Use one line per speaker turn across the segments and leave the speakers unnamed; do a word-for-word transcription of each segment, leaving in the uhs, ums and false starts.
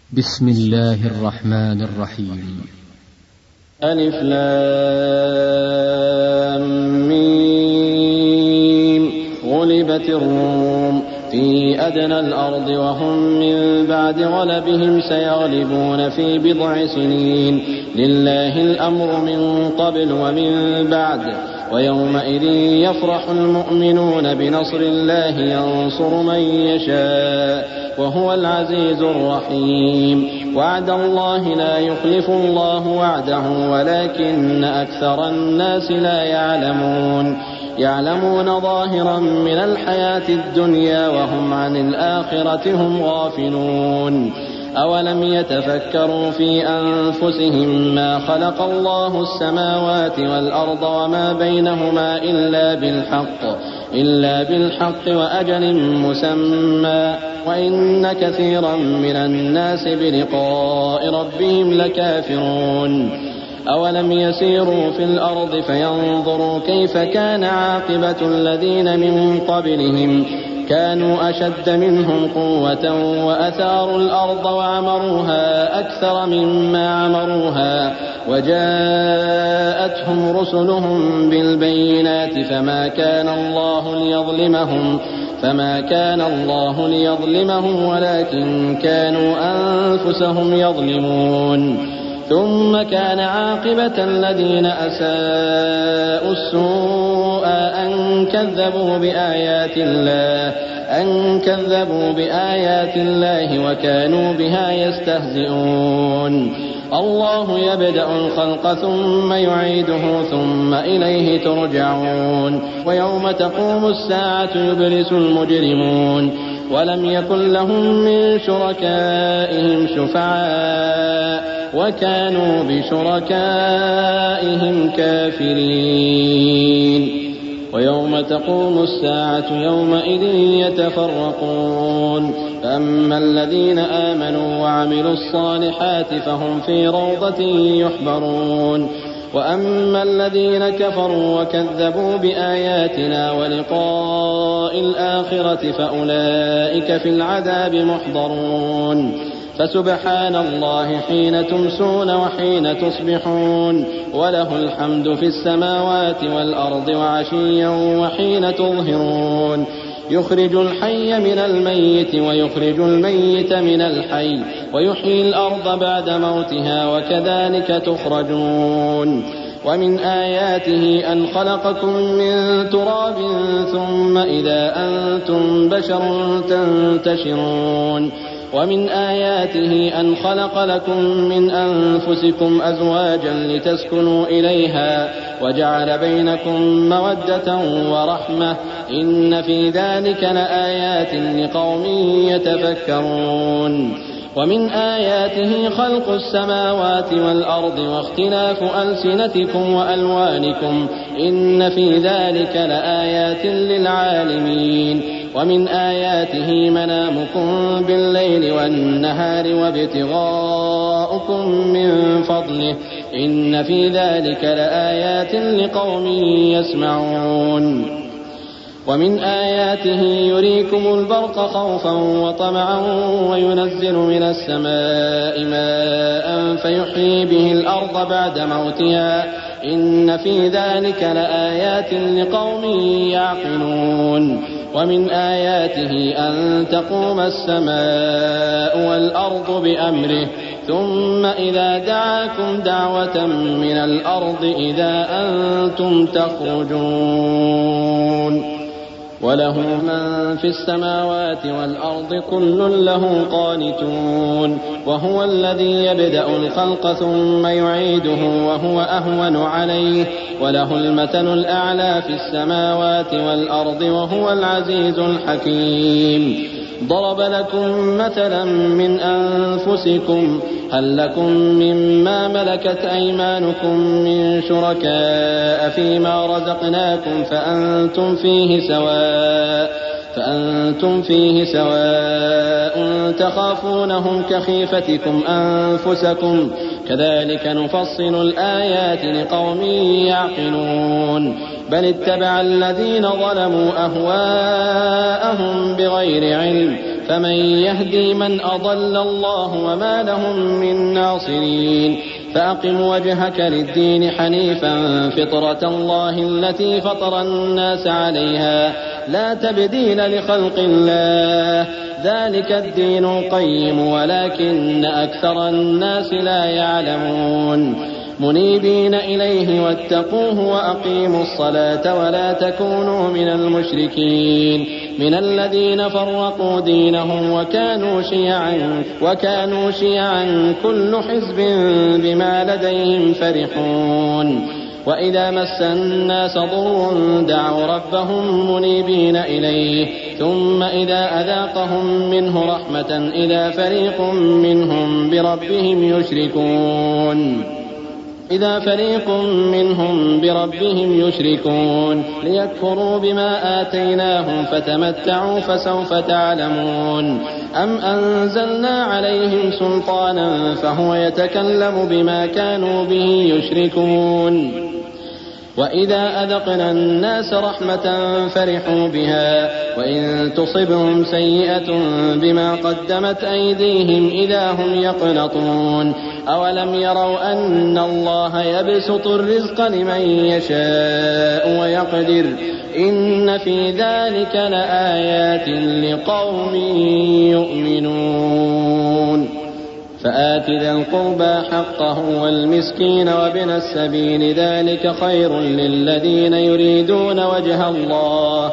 بسم الله الرحمن الرحيم.
ألف لام ميم. غلبت الروم في أدنى الأرض وهم من بعد غلبهم سيغلبون في بضع سنين. لله الأمر من قبل ومن بعد، ويومئذ يفرح المؤمنون بنصر الله ينصر من يشاء وهو العزيز الرحيم. وعد الله لا يخلف الله وعده ولكن أكثر الناس لا يعلمون. يعلمون ظاهرا من الحياة الدنيا وهم عن الآخرة هم غافلون. أولم يتفكروا في أنفسهم ما خلق الله السماوات والأرض وما بينهما إلا بالحق إلا بالحق وأجل مسمى وإن كثيرا من الناس بلقاء ربهم لكافرون. أولم يسيروا في الأرض فينظروا كيف كان عاقبة الذين من قبلهم كانوا أشد منهم قوة وأثاروا الأرض وعمروها أكثر مما عمروها وجاءتهم رسلهم بالبينات فما كان الله ليظلمهم فما كان الله ليظلمهم ولكن كانوا أنفسهم يظلمون. ثم كان عاقبة الذين أساءوا السوء أن كذبوا بآيات الله أن كذبوا بآيات الله وكانوا بها يستهزئون. الله يبدأ الخلق ثم يعيده ثم إليه ترجعون. ويوم تقوم الساعة يبلس المجرمون ولم يكن لهم من شركائهم شفعاء وكانوا بشركائهم كافرين. ويوم تقوم الساعة يومئذ يتفرقون. فأما الذين آمنوا وعملوا الصالحات فهم في روضة يحبرون. وأما الذين كفروا وكذبوا بآياتنا ولقاء الآخرة فأولئك في العذاب محضرون. فسبحان الله حين تمسون وحين تصبحون وله الحمد في السماوات والأرض وعشيا وحين تظهرون. يخرج الحي من الميت ويخرج الميت من الحي ويحيي الأرض بعد موتها وكذلك تخرجون. ومن آياته أن خلقكم من تراب ثم إذا أنتم بشر تنتشرون. ومن آياته أن خلق لكم من أنفسكم أزواجا لتسكنوا إليها وجعل بينكم مودة ورحمة إن في ذلك لآيات لقوم يتفكرون. ومن آياته خلق السماوات والأرض واختلاف ألسنتكم وألوانكم إن في ذلك لآيات للعالمين. ومن آياته منامكم بالليل والنهار وابتغاؤكم من فضله إن في ذلك لآيات لقوم يسمعون. ومن آياته يريكم البرق خوفا وطمعا وينزل من السماء ماء فيحيي به الأرض بعد موتها إن في ذلك لآيات لقوم يعقلون. ومن آياته أن تقوم السماء والأرض بأمره ثم إذا دعاكم دعوة من الأرض إذا أنتم تخرجون. وله من في السماوات والأرض كل له قانتون. وهو الذي يبدأ الخلق ثم يعيده وهو أهون عليه وله المثل الأعلى في السماوات والأرض وهو العزيز الحكيم. ضرب لكم مثلا من أنفسكم هل لكم مما ملكت أيمانكم من شركاء فيما رزقناكم فأنتم فيه سواء فأنتم فيه سواء تخافونهم كخيفتكم أنفسكم كذلك نفصل الآيات لقوم يعقلون. بل اتبع الذين ظلموا أهواءهم بغير علم فمن يهدي من أضل الله وما لهم من ناصرين فأقم وجهك للدين حنيفا فطرة الله التي فطر الناس عليها لا تبديل لخلق الله ذلك الدين القيم ولكن أكثر الناس لا يعلمون منيبين إليه واتقوه وأقيموا الصلاة ولا تكونوا من المشركين من الذين فرقوا دينهم وكانوا شيعا وكانوا شيعا كل حزب بما لديهم فرحون وإذا مس الناس ضر دعوا ربهم منيبين إليه ثم إذا أذاقهم منه رحمة إذا فريق منهم بربهم يشركون إذا فريق منهم بربهم يشركون ليكفروا بما آتيناهم فتمتعوا فسوف تعلمون أم أنزلنا عليهم سلطانا فهو يتكلم بما كانوا به يشركون وإذا أذقنا الناس رحمة فرحوا بها وإن تصبهم سيئة بما قدمت أيديهم إذا هم يقنطون أولم يروا أن الله يبسط الرزق لمن يشاء ويقدر إن في ذلك لآيات لقوم يؤمنون فآت ذا القربى حقه والمسكين وابن السبيل ذلك خير للذين يريدون وجه الله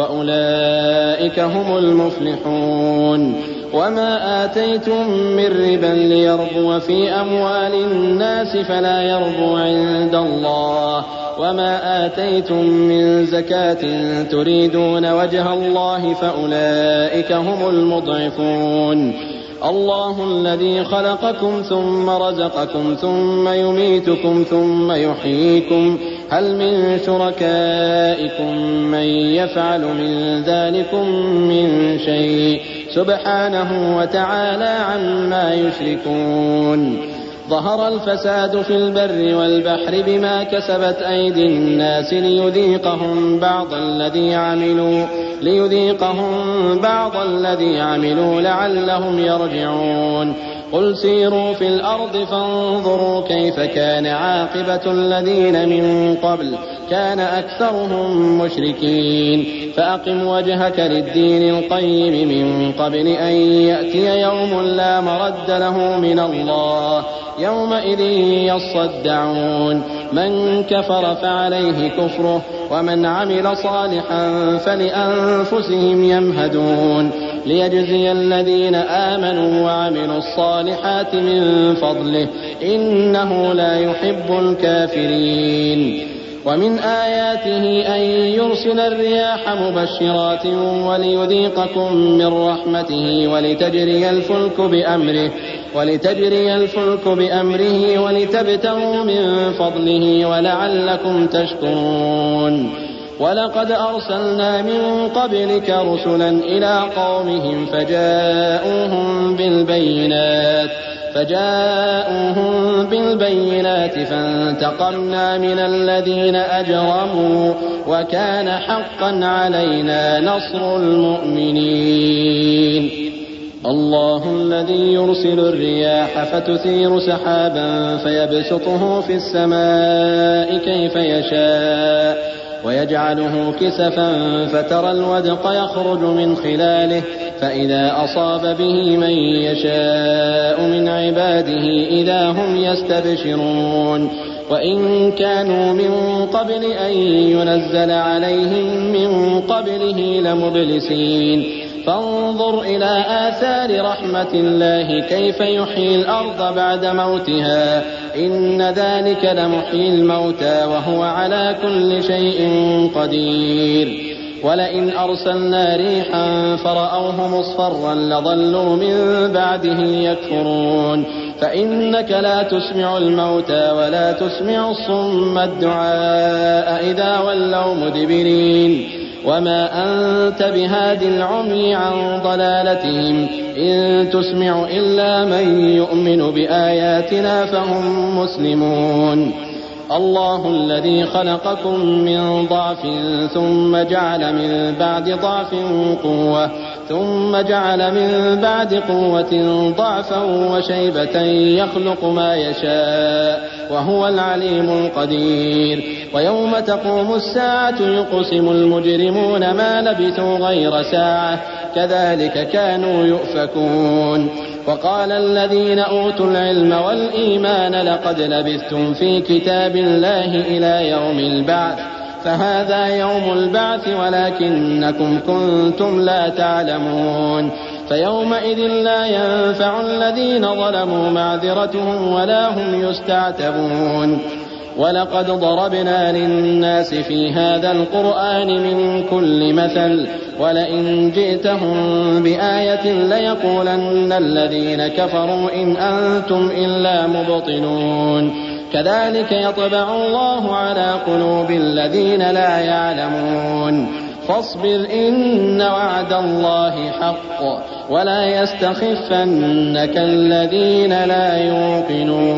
وأولئك هم المفلحون وما آتيتم من ربا ليربو في أموال الناس فلا يربو عند الله وما آتيتم من زكاة تريدون وجه الله فأولئك هم المضعفون الله الذي خلقكم ثم رزقكم ثم يميتكم ثم يحييكم هل من شركائكم من يفعل من ذلكم من شيء سبحانه وتعالى عما يشركون ظهر الفساد في البر والبحر بما كسبت أيدي الناس ليذيقهم بعض الذي عملوا ليذيقهم بعض الذي عملوا لعلهم يرجعون قل سيروا في الأرض فانظروا كيف كان عاقبة الذين من قبل كان أكثرهم مشركين فأقم وجهك للدين القيم من قبل أن يأتي يوم لا مرد له من الله يومئذ يصدعون من كفر فعليه كفره ومن عمل صالحا فلأنفسهم يمهدون ليجزي الذين آمنوا وعملوا الصالحات من فضله إنه لا يحب الكافرين ومن آياته أن يرسل الرياح مبشرات وليذيقكم من رحمته ولتجري الفلك بأمره ولتجري الفلك بأمره ولتبتغوا من فضله ولعلكم تشكرون ولقد أرسلنا من قبلك رسلا إلى قومهم فجاءوهم بالبينات فجاءوهم بالبينات فانتقمنا من الذين أجرموا وكان حقا علينا نصر المؤمنين الله الذي يرسل الرياح فتثير سحابا فيبسطه في السماء كيف يشاء ويجعله كسفا فترى الودق يخرج من خلاله فإذا أصاب به من يشاء من عباده إذا هم يستبشرون وإن كانوا من قبل أن ينزل عليهم من قبله لمبلسين فانظر إلى آثار رحمة الله كيف يحيي الأرض بعد موتها إن ذلك لمحيي الموتى وهو على كل شيء قدير ولئن أرسلنا ريحا فرأوه مصفرا لظلوا من بعده يكفرون فإنك لا تسمع الموتى ولا تسمع الصم الدعاء إذا ولوا مدبرين وما أنت بهاد العمي عن ضلالتهم إن تسمع إلا من يؤمن بآياتنا فهم مسلمون الله الذي خلقكم من ضعف ثم جعل من بعد ضعف قوة ثم جعل من بعد قوة ضعفا وشيبة يخلق ما يشاء وهو العليم القدير ويوم تقوم الساعة يقسم المجرمون ما لبثوا غير ساعة كذلك كانوا يؤفكون وقال الذين أوتوا العلم والإيمان لقد لبثتم في كتاب الله إلى يوم البعث فهذا يوم البعث ولكنكم كنتم لا تعلمون فيومئذ لا ينفع الذين ظلموا معذرتهم ولا هم يستعتبون ولقد ضربنا للناس في هذا القرآن من كل مثل ولئن جئتهم بآية ليقولن الذين كفروا إن أنتم إلا مبطلون كذلك يطبع الله على قلوب الذين لا يعلمون فاصبر إن وعد الله حق ولا يستخفنك الذين لا يوقنون